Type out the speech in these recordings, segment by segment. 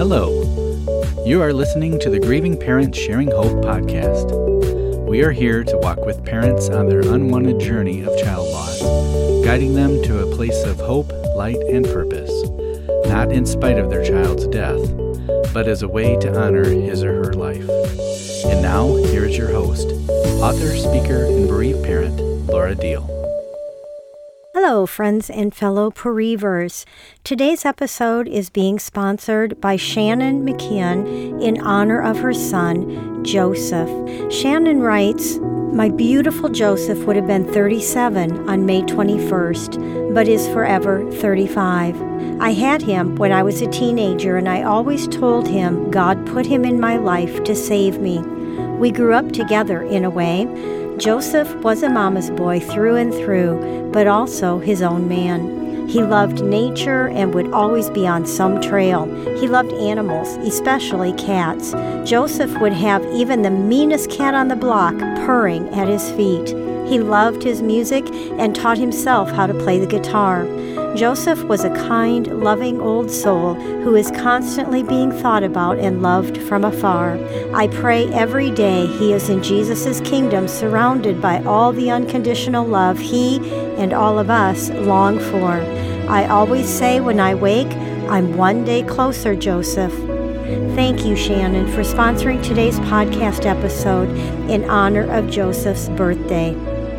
Hello. You are listening to the Grieving Parents Sharing Hope podcast. We are here to walk with parents on their unwanted journey of child loss, guiding them to a place of hope, light, and purpose, not in spite of their child's death, but as a way to honor his or her life. And now, here is your host, author, speaker, and bereaved parent, Laura Deal. Hello, friends and fellow bereavers. Today's episode is being sponsored by Shannon McKeon in honor of her son, Joseph. Shannon writes, "My beautiful Joseph would have been 37 on May 21st, but is forever 35. I had him when I was a teenager, and I always told him God put him in my life to save me. We grew up together in a way. Joseph was a mama's boy through and through, but also his own man. He loved nature and would always be on some trail. He loved animals, especially cats. Joseph would have even the meanest cat on the block purring at his feet. He loved his music and taught himself how to play the guitar. Joseph was a kind, loving old soul who is constantly being thought about and loved from afar. I pray every day he is in Jesus' kingdom, surrounded by all the unconditional love he and all of us long for. I always say when I wake, I'm one day closer, Joseph." Thank you, Shannon, for sponsoring today's podcast episode in honor of Joseph's birthday.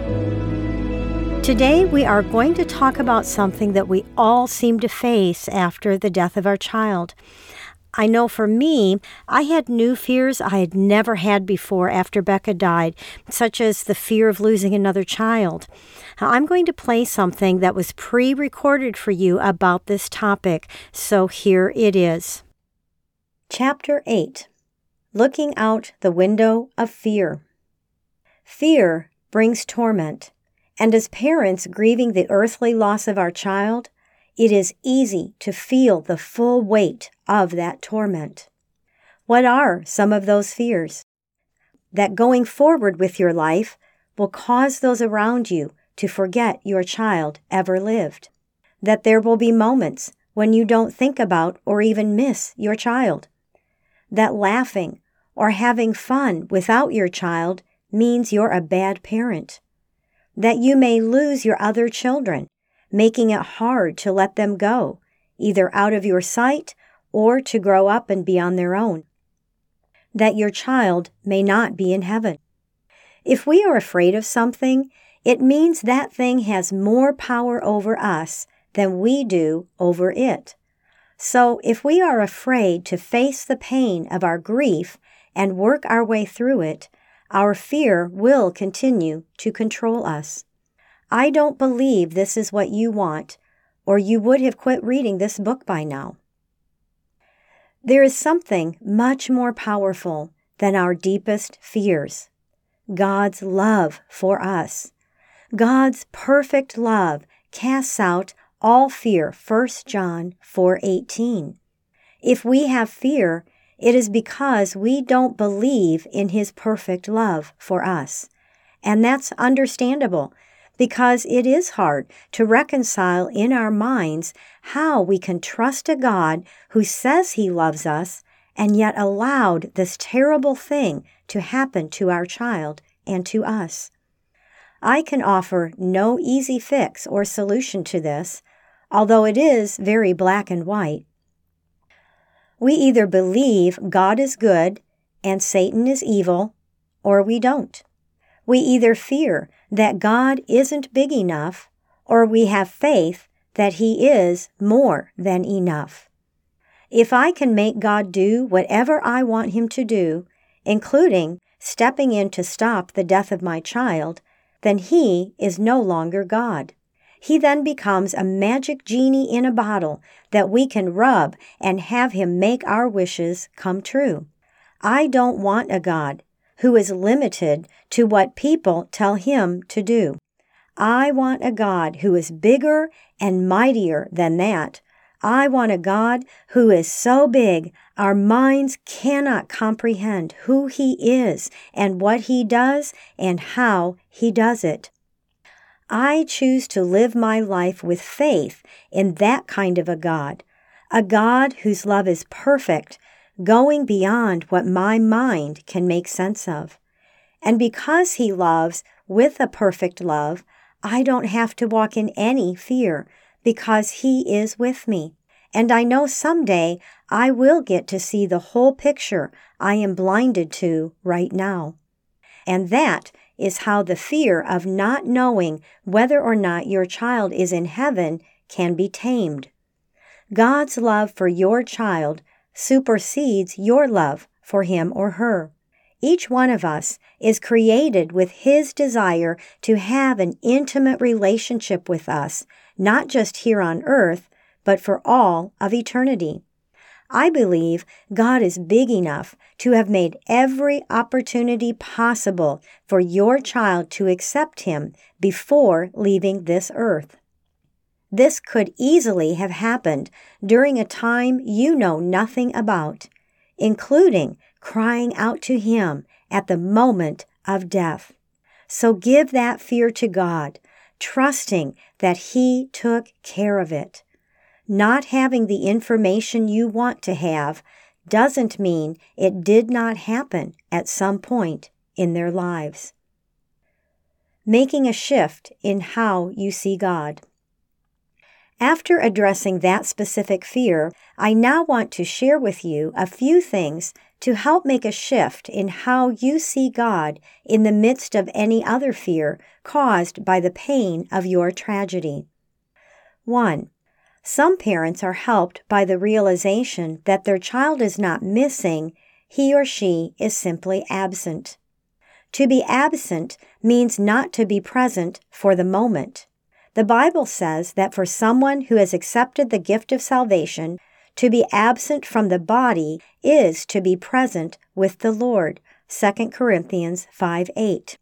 Today, we are going to talk about something that we all seem to face after the death of our child. I know for me, I had new fears I had never had before after Becca died, such as the fear of losing another child. Now, I'm going to play something that was pre-recorded for you about this topic, so here it is. Chapter 8. Looking Out the Window of Fear. Fear brings torment. And as parents grieving the earthly loss of our child, it is easy to feel the full weight of that torment. What are some of those fears? That going forward with your life will cause those around you to forget your child ever lived. That there will be moments when you don't think about or even miss your child. That laughing or having fun without your child means you're a bad parent. That you may lose your other children, making it hard to let them go, either out of your sight or to grow up and be on their own. That your child may not be in heaven. If we are afraid of something, it means that thing has more power over us than we do over it. So if we are afraid to face the pain of our grief and work our way through it, our fear will continue to control us. I don't believe this is what you want, or you would have quit reading this book by now. There is something much more powerful than our deepest fears. God's love for us. God's perfect love casts out all fear, 1 John 4:18. If we have fear, it is because we don't believe in His perfect love for us. And that's understandable, because it is hard to reconcile in our minds how we can trust a God who says He loves us and yet allowed this terrible thing to happen to our child and to us. I can offer no easy fix or solution to this, although it is very black and white. We either believe God is good and Satan is evil, or we don't. We either fear that God isn't big enough, or we have faith that He is more than enough. If I can make God do whatever I want Him to do, including stepping in to stop the death of my child, then He is no longer God. He then becomes a magic genie in a bottle that we can rub and have Him make our wishes come true. I don't want a God who is limited to what people tell Him to do. I want a God who is bigger and mightier than that. I want a God who is so big our minds cannot comprehend who He is and what He does and how He does it. I choose to live my life with faith in that kind of a God, a God whose love is perfect, going beyond what my mind can make sense of. And because He loves with a perfect love, I don't have to walk in any fear because He is with me. And I know someday I will get to see the whole picture I am blinded to right now. And that is how the fear of not knowing whether or not your child is in heaven can be tamed. God's love for your child supersedes your love for him or her. Each one of us is created with His desire to have an intimate relationship with us, not just here on earth, but for all of eternity. I believe God is big enough to have made every opportunity possible for your child to accept Him before leaving this earth. This could easily have happened during a time you know nothing about, including crying out to Him at the moment of death. So give that fear to God, trusting that He took care of it. Not having the information you want to have doesn't mean it did not happen at some point in their lives. Making a shift in how you see God. After addressing that specific fear, I now want to share with you a few things to help make a shift in how you see God in the midst of any other fear caused by the pain of your tragedy. 1. Some parents are helped by the realization that their child is not missing, he or she is simply absent. To be absent means not to be present for the moment. The Bible says that for someone who has accepted the gift of salvation, to be absent from the body is to be present with the Lord, 2 Corinthians 5:8.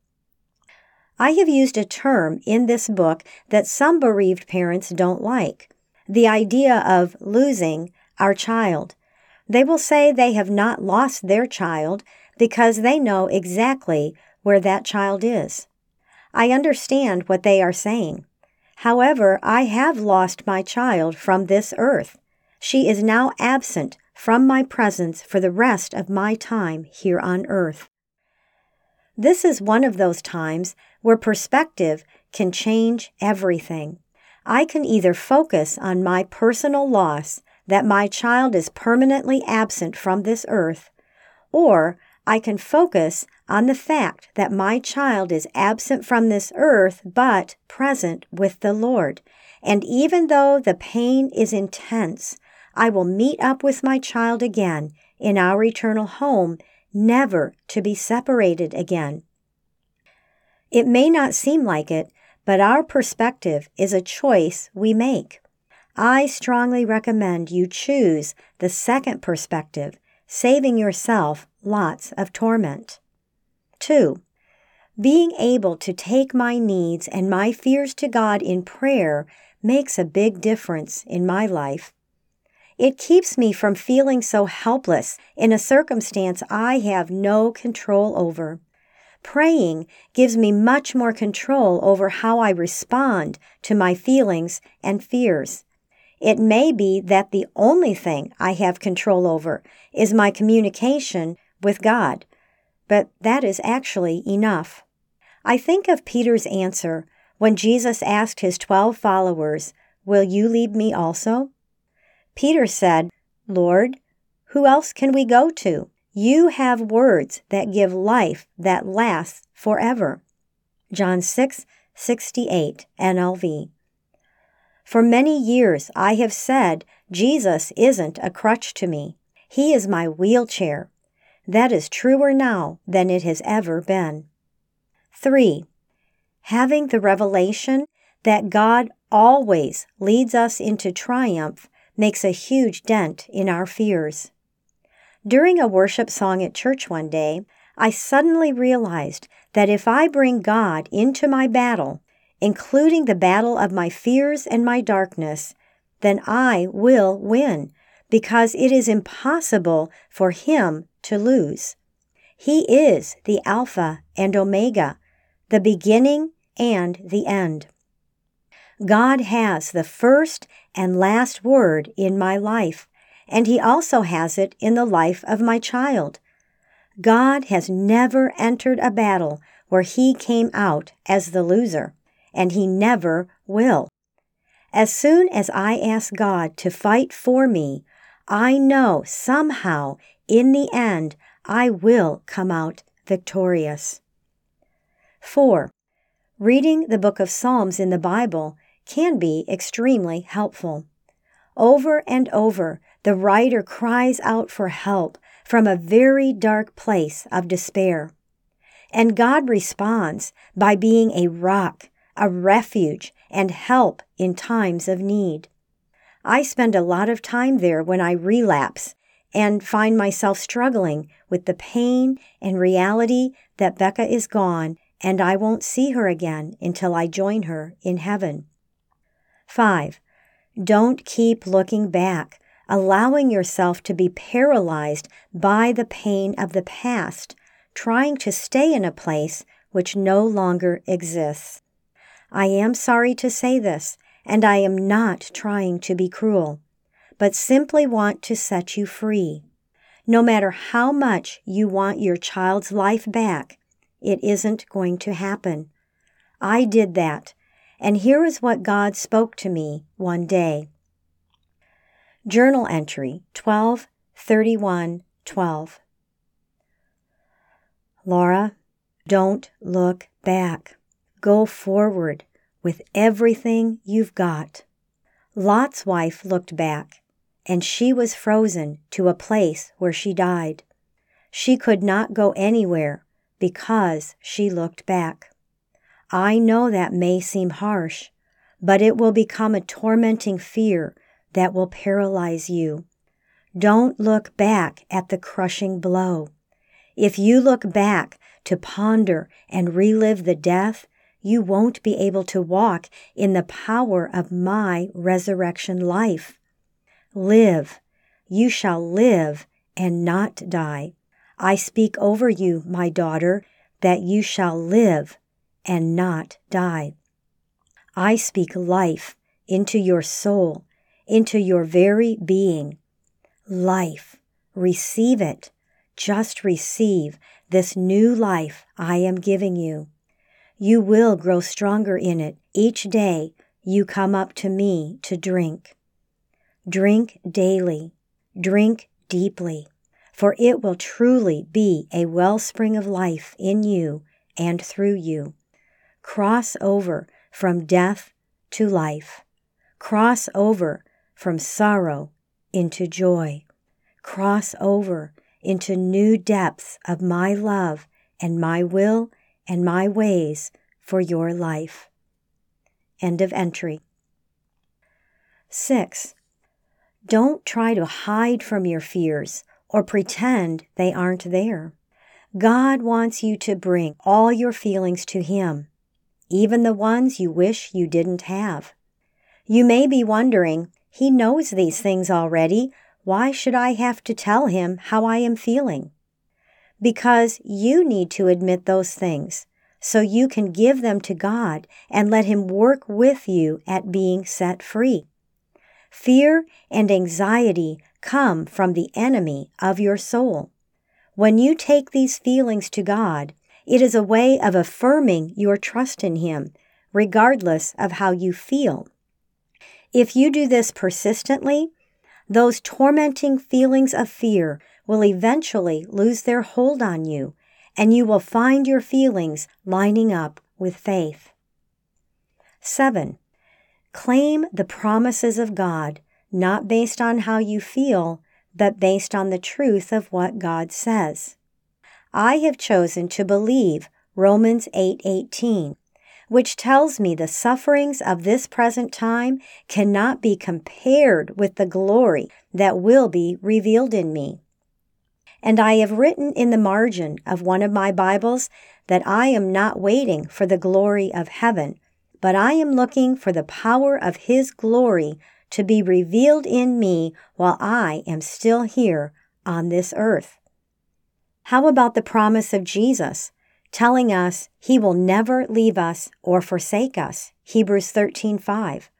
I have used a term in this book that some bereaved parents don't like. The idea of losing our child. They will say they have not lost their child because they know exactly where that child is. I understand what they are saying. However, I have lost my child from this earth. She is now absent from my presence for the rest of my time here on earth. This is one of those times where perspective can change everything. I can either focus on my personal loss, that my child is permanently absent from this earth, or I can focus on the fact that my child is absent from this earth but present with the Lord. And even though the pain is intense, I will meet up with my child again in our eternal home, never to be separated again. It may not seem like it, but our perspective is a choice we make. I strongly recommend you choose the second perspective, saving yourself lots of torment. 2. Being able to take my needs and my fears to God in prayer makes a big difference in my life. It keeps me from feeling so helpless in a circumstance I have no control over. Praying gives me much more control over how I respond to my feelings and fears. It may be that the only thing I have control over is my communication with God, but that is actually enough. I think of Peter's answer when Jesus asked his 12 followers, "Will you leave me also?" Peter said, "Lord, who else can we go to? You have words that give life that lasts forever." John 6:68 NLV. For many years I have said Jesus isn't a crutch to me. He is my wheelchair. That is truer now than it has ever been. 3. Having the revelation that God always leads us into triumph makes a huge dent in our fears. During a worship song at church one day, I suddenly realized that if I bring God into my battle, including the battle of my fears and my darkness, then I will win, because it is impossible for Him to lose. He is the Alpha and Omega, the beginning and the end. God has the first and last word in my life, and He also has it in the life of my child. God has never entered a battle where He came out as the loser, and He never will. As soon as I ask God to fight for me, I know somehow, in the end, I will come out victorious. 4. Reading the book of Psalms in the Bible can be extremely helpful. Over and over, the writer cries out for help from a very dark place of despair. And God responds by being a rock, a refuge, and help in times of need. I spend a lot of time there when I relapse and find myself struggling with the pain and reality that Becca is gone and I won't see her again until I join her in heaven. 5. Don't keep looking back, allowing yourself to be paralyzed by the pain of the past, trying to stay in a place which no longer exists. I am sorry to say this, and I am not trying to be cruel, but simply want to set you free. No matter how much you want your child's life back, it isn't going to happen. I did that, and here is what God spoke to me one day. Journal entry 12/31/12. Laura, don't look back. Go forward with everything you've got. Lot's wife looked back, and she was frozen to a place where she died. She could not go anywhere because she looked back. I know that may seem harsh, but it will become a tormenting fear that will paralyze you. Don't look back at the crushing blow. If you look back to ponder and relive the death, you won't be able to walk in the power of my resurrection life. Live. You shall live and not die. I speak over you, my daughter, that you shall live and not die. I speak life into your soul, into your very being. Life. Receive it. Just receive this new life I am giving you. You will grow stronger in it each day you come up to me to drink. Drink daily. Drink deeply, for it will truly be a wellspring of life in you and through you. Cross over from death to life. Cross over from sorrow into joy. Cross over into new depths of my love and my will and my ways for your life. End of entry. 6. Don't try to hide from your fears or pretend they aren't there. God wants you to bring all your feelings to Him, even the ones you wish you didn't have. You may be wondering, He knows these things already. Why should I have to tell Him how I am feeling? Because you need to admit those things so you can give them to God and let Him work with you at being set free. Fear and anxiety come from the enemy of your soul. When you take these feelings to God, it is a way of affirming your trust in Him, regardless of how you feel. If you do this persistently, those tormenting feelings of fear will eventually lose their hold on you, and you will find your feelings lining up with faith. 7. Claim the promises of God, not based on how you feel, but based on the truth of what God says. I have chosen to believe Romans 8:18, which tells me the sufferings of this present time cannot be compared with the glory that will be revealed in me. And I have written in the margin of one of my Bibles that I am not waiting for the glory of heaven, but I am looking for the power of His glory to be revealed in me while I am still here on this earth. How about the promise of Jesus, telling us He will never leave us or forsake us, Hebrews 13:5.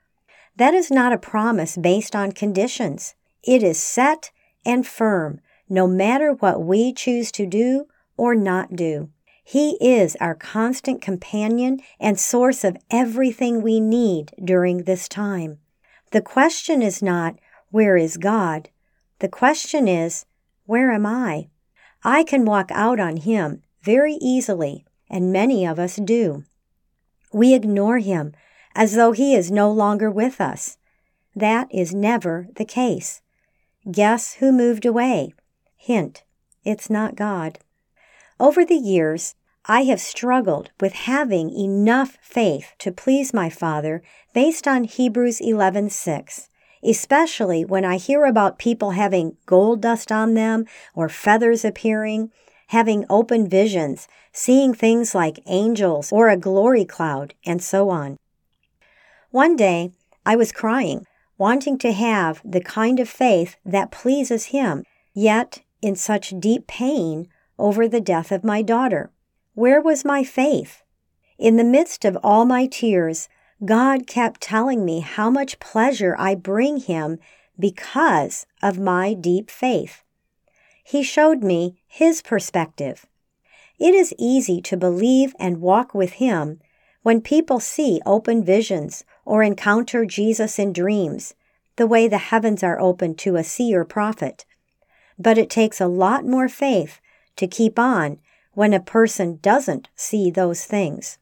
That is not a promise based on conditions. It is set and firm, no matter what we choose to do or not do. He is our constant companion and source of everything we need during this time. The question is not, where is God? The question is, where am I? I can walk out on Him very easily, and many of us do. We ignore Him as though He is no longer with us. That is never the case. Guess who moved away? Hint, it's not God. Over the years, I have struggled with having enough faith to please my Father based on Hebrews 11:6, especially when I hear about people having gold dust on them or feathers appearing, having open visions, seeing things like angels or a glory cloud, and so on. One day, I was crying, wanting to have the kind of faith that pleases Him, yet in such deep pain over the death of my daughter. Where was my faith? In the midst of all my tears, God kept telling me how much pleasure I bring Him because of my deep faith. He showed me His perspective. It is easy to believe and walk with Him when people see open visions or encounter Jesus in dreams, the way the heavens are open to a seer prophet. But it takes a lot more faith to keep on when a person doesn't see those things.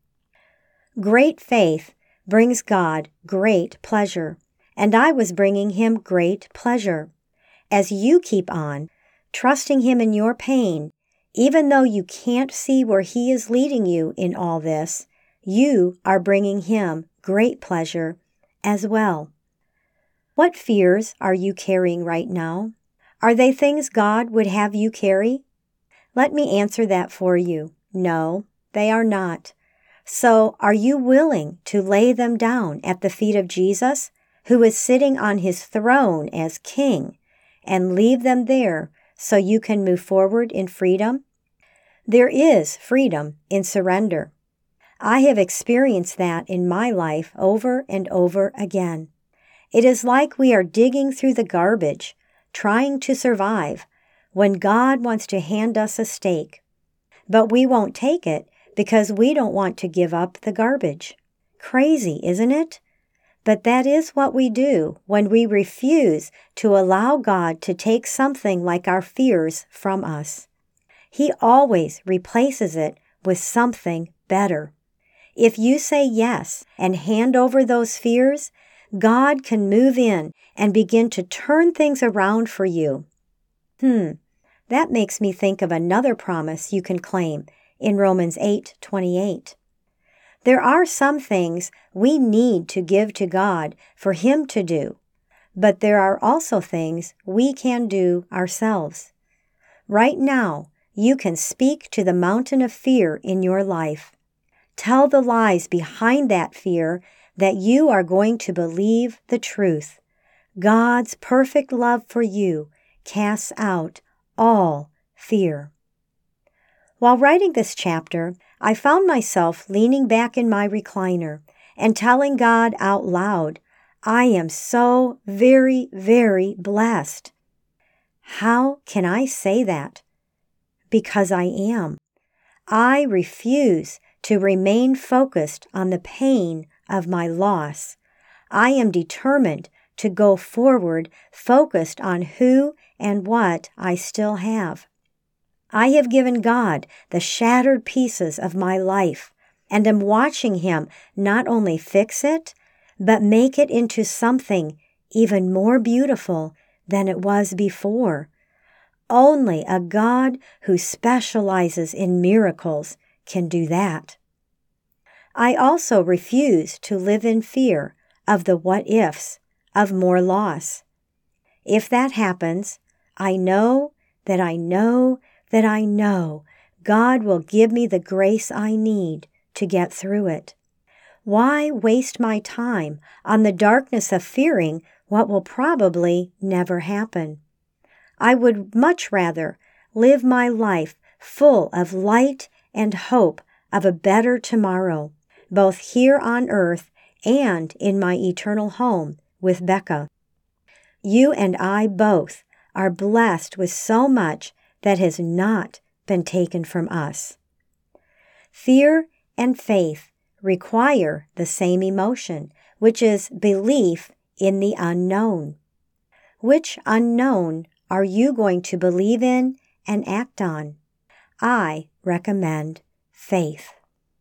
Great faith brings God great pleasure, and I was bringing Him great pleasure. As you keep on, trusting Him in your pain, even though you can't see where He is leading you in all this, you are bringing Him great pleasure as well. What fears are you carrying right now? Are they things God would have you carry? Let me answer that for you. No, they are not. So, are you willing to lay them down at the feet of Jesus, who is sitting on His throne as King, and leave them there so you can move forward in freedom? There is freedom in surrender. I have experienced that in my life over and over again. It is like we are digging through the garbage, trying to survive, when God wants to hand us a steak. But we won't take it because we don't want to give up the garbage. Crazy, isn't it? But that is what we do when we refuse to allow God to take something like our fears from us. He always replaces it with something better. If you say yes and hand over those fears, God can move in and begin to turn things around for you. That makes me think of another promise you can claim in Romans 8:28. There are some things we need to give to God for Him to do, but there are also things we can do ourselves. Right now, you can speak to the mountain of fear in your life. Tell the lies behind that fear that you are going to believe the truth. God's perfect love for you casts out all fear. While writing this chapter, I found myself leaning back in my recliner and telling God out loud, I am so very, very blessed. How can I say that? Because I am. I refuse to remain focused on the pain of my loss. I am determined to go forward focused on who and what I still have. I have given God the shattered pieces of my life and am watching Him not only fix it, but make it into something even more beautiful than it was before. Only a God who specializes in miracles can do that. I also refuse to live in fear of the what-ifs, of more loss. If that happens, I know that I know that I know God will give me the grace I need to get through it. Why waste my time on the darkness of fearing what will probably never happen? I would much rather live my life full of light and hope of a better tomorrow, both here on earth and in my eternal home with Becca. You and I both are blessed with so much that has not been taken from us. Fear and faith require the same emotion, which is belief in the unknown. Which unknown are you going to believe in and act on? I recommend faith.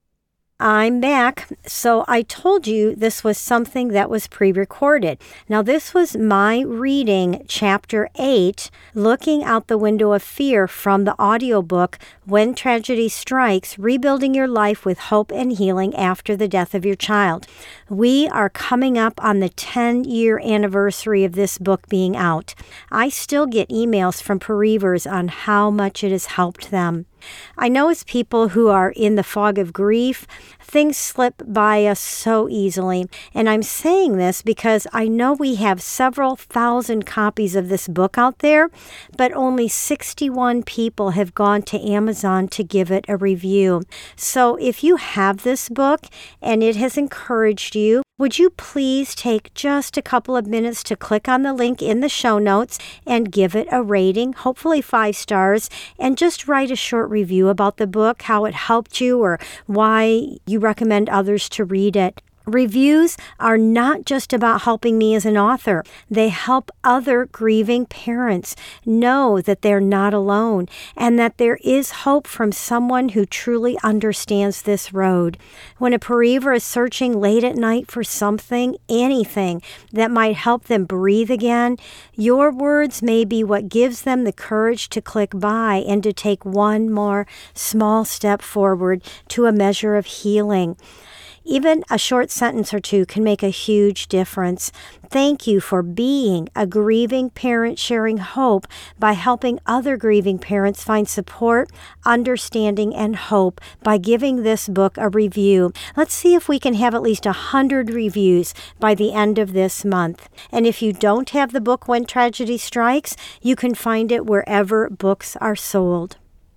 I'm back. So I told you this was something that was pre-recorded. Now this was my reading chapter 8, Looking Out the Window of Fear, from the audiobook When Tragedy Strikes, Rebuilding Your Life with Hope and Healing After the Death of Your Child. We are coming up on the 10-year anniversary of this book being out. I still get emails from bereavers on how much it has helped them. I know as people who are in the fog of grief, things slip by us so easily. And I'm saying this because I know we have several thousand copies of this book out there, but only 61 people have gone to Amazon to give it a review. So if you have this book and it has encouraged you, would you please take just a couple of minutes to click on the link in the show notes and give it a rating, hopefully 5 stars, and just write a short review about the book, how it helped you, or why you recommend others to read it. Reviews are not just about helping me as an author. They help other grieving parents know that they're not alone and that there is hope from someone who truly understands this road. When a bereaver is searching late at night for something, anything that might help them breathe again, your words may be what gives them the courage to click buy and to take one more small step forward to a measure of healing. Even a short sentence or two can make a huge difference. Thank you for being a grieving parent sharing hope by helping other grieving parents find support, understanding, and hope by giving this book a review. Let's see if we can have at least 100 reviews by the end of this month. And if you don't have the book When Tragedy Strikes, you can find it wherever books are sold.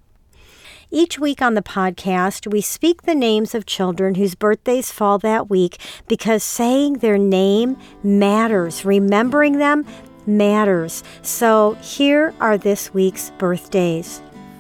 Each week on the podcast, we speak the names of children whose birthdays fall that week because saying their name matters. Remembering them matters. So here are this week's birthdays.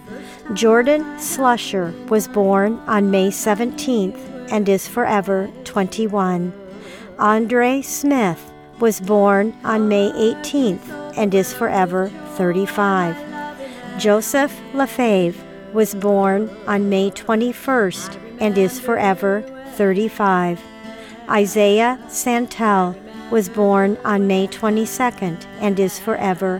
Jordan Slusher was born on May 17th and is forever 21. Andre Smith was born on May 18th and is forever 35. Joseph Lefebvre was born on May 21st and is forever 35. Isaiah Santel was born on May 22nd and is forever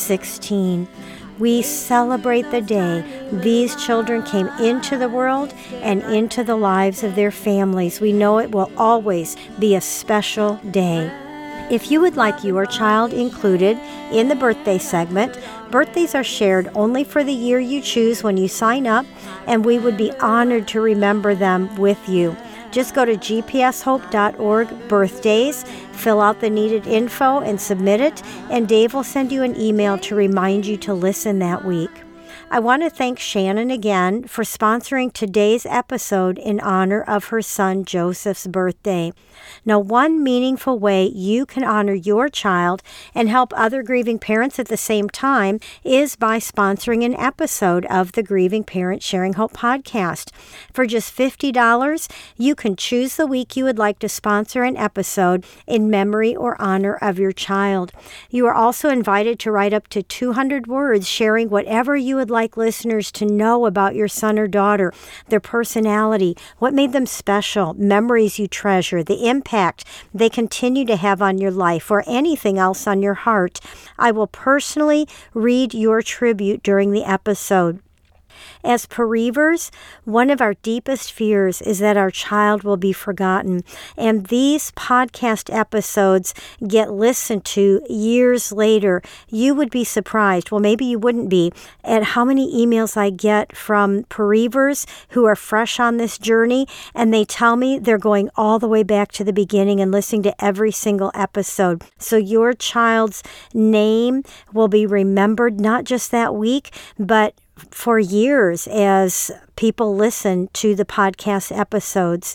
16. We celebrate the day these children came into the world and into the lives of their families. We know it will always be a special day. If you would like your child included in the birthday segment, birthdays are shared only for the year you choose when you sign up, and we would be honored to remember them with you. Just go to gpshope.org birthdays, fill out the needed info, and submit it, and Dave will send you an email to remind you to listen that week. I want to thank Shannon again for sponsoring today's episode in honor of her son Joseph's birthday. Now, one meaningful way you can honor your child and help other grieving parents at the same time is by sponsoring an episode of the Grieving Parent Sharing Hope podcast. For just $50, you can choose the week you would like to sponsor an episode in memory or honor of your child. You are also invited to write up to 200 words sharing whatever you would like listeners to know about your son or daughter, their personality, what made them special, memories you treasure, the impact they continue to have on your life, or anything else on your heart. I will personally read your tribute during the episode. As bereavers, one of our deepest fears is that our child will be forgotten, and these podcast episodes get listened to years later. You would be surprised, well, maybe you wouldn't be, at how many emails I get from bereavers who are fresh on this journey, and they tell me they're going all the way back to the beginning and listening to every single episode. So your child's name will be remembered not just that week, but for years as people listen to the podcast episodes.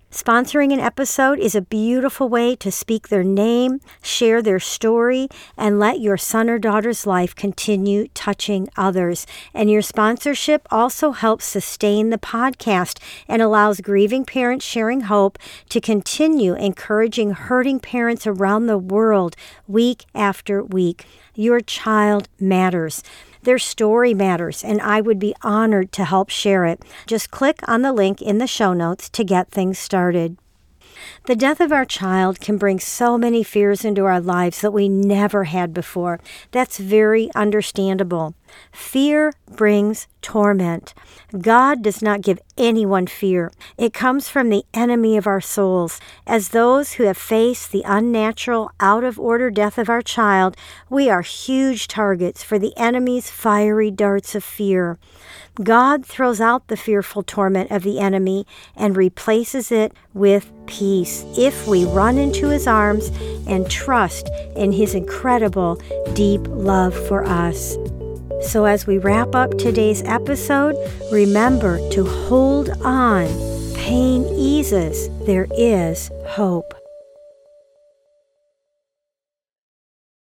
Sponsoring an episode is a beautiful way to speak their name, share their story, and let your son or daughter's life continue touching others. And your sponsorship also helps sustain the podcast and allows Grieving Parents Sharing Hope to continue encouraging hurting parents around the world week after week. Your child matters. Their story matters, and I would be honored to help share it. Just click on the link in the show notes to get things started. The death of our child can bring so many fears into our lives that we never had before. That's very understandable. Fear brings torment. God does not give anyone fear. It comes from the enemy of our souls. As those who have faced the unnatural, out-of-order death of our child, we are huge targets for the enemy's fiery darts of fear. God throws out the fearful torment of the enemy and replaces it with peace if we run into his arms and trust in his incredible, deep love for us. So as we wrap up today's episode, remember to hold on. Pain eases. There is hope.